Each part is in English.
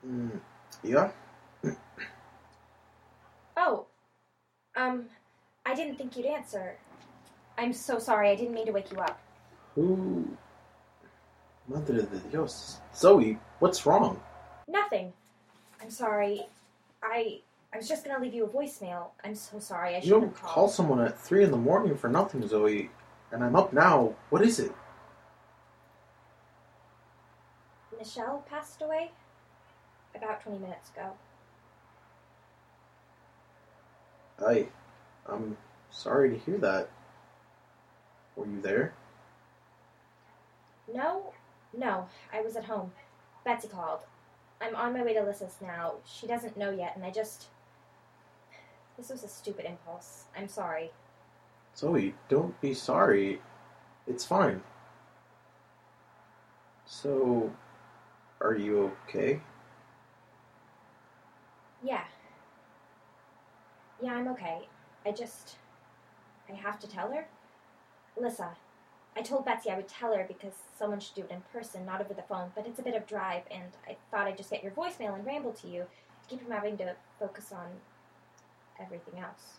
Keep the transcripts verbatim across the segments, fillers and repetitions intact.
Mm, yeah? Oh, um, I didn't think you'd answer. I'm so sorry, I didn't mean to wake you up. Who... Madre de Dios. Zoe, what's wrong? Nothing. I'm sorry. I I was just gonna leave you a voicemail. I'm so sorry, I You shouldn't don't have call called. someone at three in the morning for nothing, Zoe. And I'm up now. What is it? Michelle passed away about twenty minutes ago. I... I'm sorry to hear that. Were you there? No, no, I was at home. Betsy called. I'm on my way to Lissa's now. She doesn't know yet, and I just... This was a stupid impulse. I'm sorry. Zoe, don't be sorry. It's fine. So, are you okay? Yeah. Yeah, I'm okay. I just... I have to tell her? Lissa, I told Betsy I would tell her because someone should do it in person, not over the phone, but it's a bit of drive, and I thought I'd just get your voicemail and ramble to you to keep from having to focus on everything else.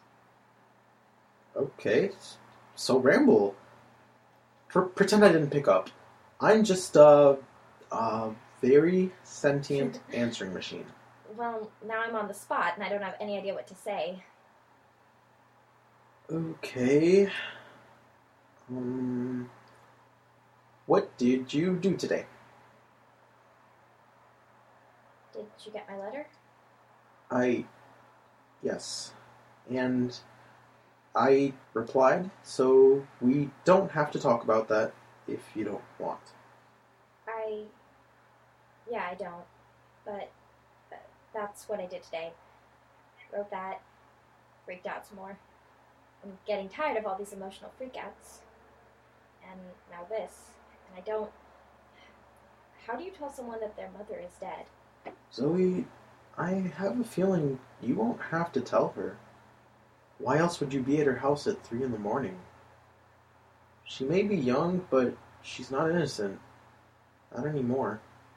Okay. So ramble. Pre- pretend I didn't pick up. I'm just a, a very sentient answering machine. Well, now I'm on the spot, and I don't have any idea what to say. Okay. Um, what did you do today? Did you get my letter? I... Yes. And I replied, so we don't have to talk about that if you don't want. I... Yeah, I don't. But uh, that's what I did today. Wrote that, freaked out some more. I'm getting tired of all these emotional freakouts. And now this. And I don't... How do you tell someone that their mother is dead? Zoe, I have a feeling you won't have to tell her. Why else would you be at her house at three in the morning? She may be young, but she's not innocent. Not anymore.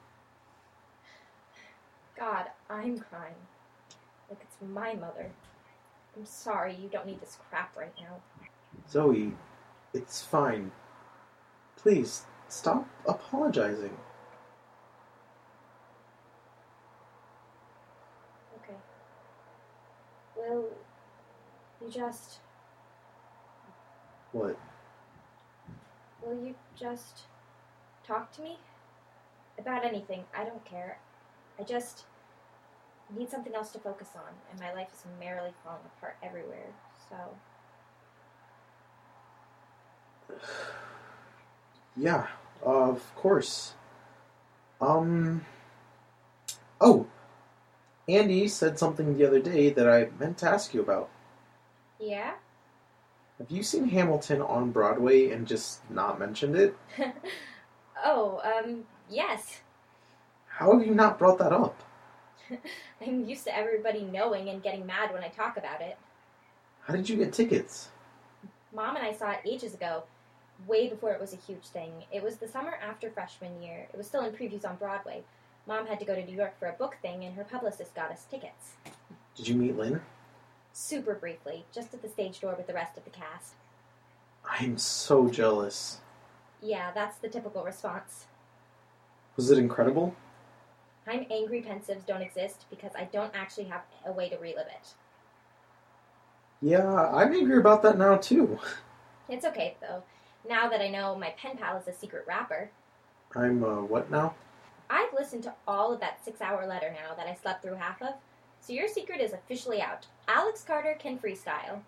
God, I'm crying. Like it's my mother. I'm sorry, you don't need this crap right now. Zoe, it's fine. Please, stop apologizing. Okay. Will you just... What? Will you just talk to me? About anything. I don't care. I just need something else to focus on, and my life is merrily falling apart everywhere, so... Yeah, of course. Um... Oh! Andy said something the other day that I meant to ask you about. Yeah? Have you seen Hamilton on Broadway and just not mentioned it? Oh, um, yes. How have you not brought that up? I'm used to everybody knowing and getting mad when I talk about it. How did you get tickets? Mom and I saw it ages ago, way before it was a huge thing. It was the summer after freshman year. It was still in previews on Broadway. Mom had to go to New York for a book thing, and her publicist got us tickets. Did you meet Lynn? Super briefly, just at the stage door with the rest of the cast. I'm so jealous. Yeah, that's the typical response. Was it incredible? I'm angry pensives don't exist because I don't actually have a way to relive it. Yeah, I'm angry about that now, too. It's okay, though. Now that I know my pen pal is a secret rapper. I'm, uh, what now? I've listened to all of that six-hour letter now that I slept through half of, so your secret is officially out. Alex Carter can freestyle.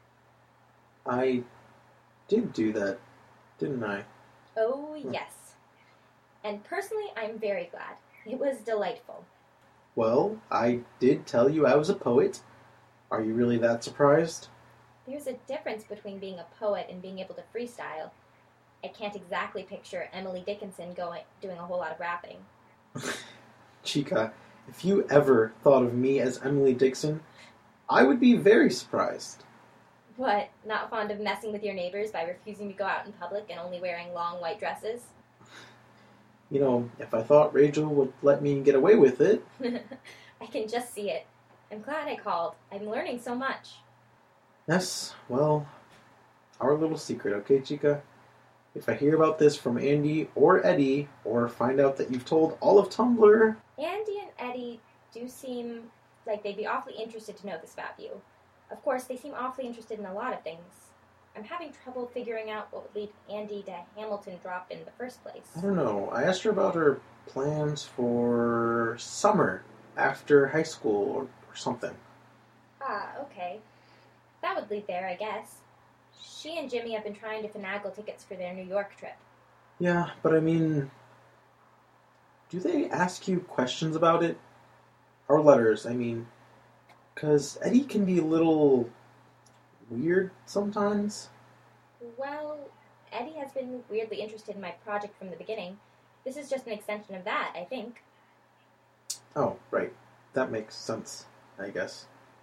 I did do that, didn't I? Oh, yes. And personally, I'm very glad. It was delightful. Well, I did tell you I was a poet. Are you really that surprised? There's a difference between being a poet and being able to freestyle. I can't exactly picture Emily Dickinson going doing a whole lot of rapping. Chica, if you ever thought of me as Emily Dixon, I would be very surprised. What, not fond of messing with your neighbors by refusing to go out in public and only wearing long white dresses? You know, if I thought Rachel would let me get away with it. I can just see it. I'm glad I called. I'm learning so much. Yes, well, our little secret, okay, Chica? If I hear about this from Andy or Eddie, or find out that you've told all of Tumblr... Andy and Eddie do seem like they'd be awfully interested to know this about you. Of course, they seem awfully interested in a lot of things. I'm having trouble figuring out what would lead Andy to Hamilton drop in the first place. I don't know. I asked her about her plans for summer after high school or, or something. Ah, okay. That would lead there, I guess. She and Jimmy have been trying to finagle tickets for their New York trip. Yeah, but I mean, do they ask you questions about it? Or letters, I mean. Because Eddie can be a little weird sometimes. Well, Eddie has been weirdly interested in my project from the beginning. This is just an extension of that, I think. Oh, right. That makes sense, I guess.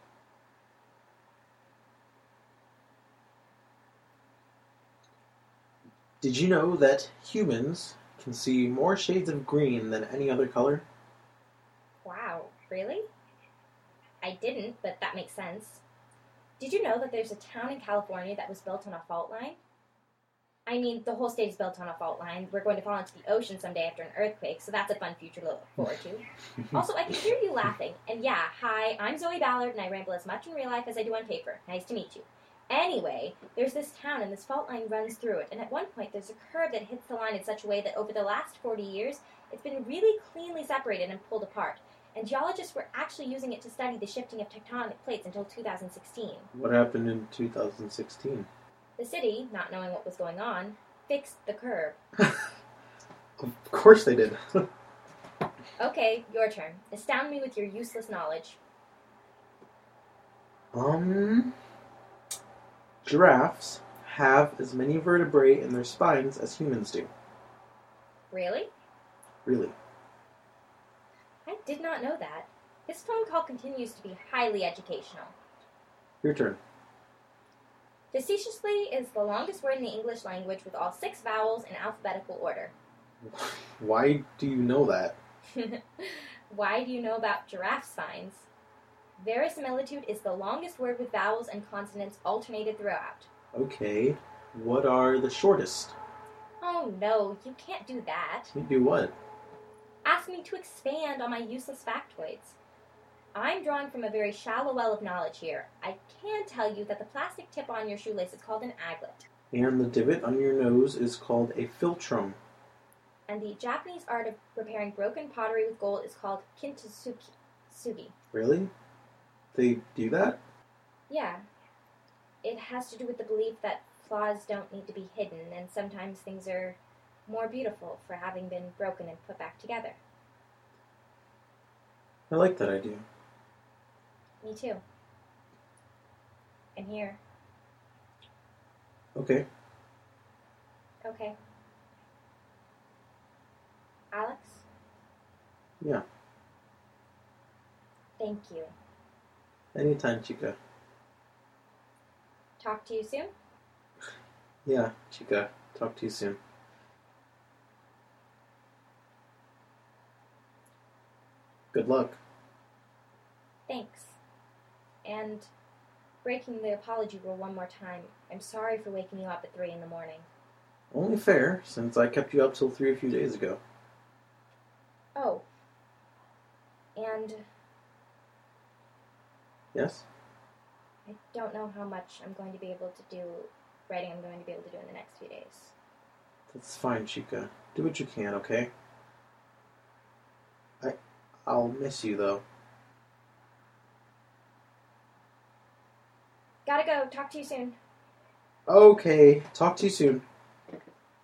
Did you know that humans can see more shades of green than any other color? Wow, really? I didn't, but that makes sense. Did you know that there's a town in California that was built on a fault line? I mean, the whole state is built on a fault line. We're going to fall into the ocean someday after an earthquake, so that's a fun future to look forward to. Also, I can hear you laughing. And yeah, hi, I'm Zoe Ballard, and I ramble as much in real life as I do on paper. Nice to meet you. Anyway, there's this town, and this fault line runs through it, and at one point there's a curve that hits the line in such a way that over the last forty years, it's been really cleanly separated and pulled apart. And geologists were actually using it to study the shifting of tectonic plates until two thousand sixteen. What happened in two thousand sixteen? The city, not knowing what was going on, fixed the curve. Of course they did. Okay, your turn. Astound me with your useless knowledge. Um... Giraffes have as many vertebrae in their spines as humans do. Really? Really. I did not know that. This phone call continues to be highly educational. Your turn. Facetiously is the longest word in the English language with all six vowels in alphabetical order. Why do you know that? Why do you know about giraffe spines? Verisimilitude is the longest word with vowels and consonants alternated throughout. Okay. What are the shortest? Oh no, you can't do that. You do what? Ask me to expand on my useless factoids. I'm drawing from a very shallow well of knowledge here. I can tell you that the plastic tip on your shoelace is called an aglet. And the divot on your nose is called a philtrum. And the Japanese art of repairing broken pottery with gold is called kintsugi. Really? They do that? Yeah. It has to do with the belief that flaws don't need to be hidden, and sometimes things are more beautiful for having been broken and put back together. I like that idea. Me too. And here. Okay. Okay. Alex? Yeah. Thank you. Anytime, Chica. Talk to you soon? Yeah, Chica. Talk to you soon. Good luck. Thanks. And breaking the apology rule one more time, I'm sorry for waking you up at three in the morning. Only fair, since I kept you up till three a few days ago. Oh. And Yes? I don't know how much I'm going to be able to do, writing I'm going to be able to do in the next few days. That's fine, Chica. Do what you can, okay? I... I'll miss you, though. Gotta go. Talk to you soon. Okay. Talk to you soon.